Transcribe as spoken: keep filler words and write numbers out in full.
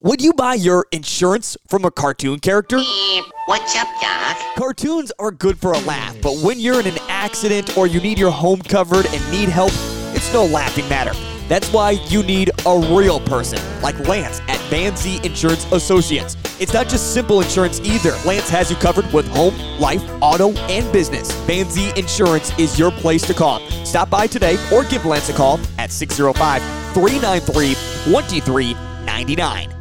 Would you buy your insurance from a cartoon character? Eh, what's up, Doc? Cartoons are good for a laugh, but when you're in an accident or you need your home covered and need help, it's no laughing matter. That's why you need a real person, like Lance at Van Zee Insurance Associates. It's not just simple insurance either. Lance has you covered with home, life, auto, and business. Van Zee Insurance is your place to call. Stop by today or give Lance a call at six oh five, three nine three, two three nine nine.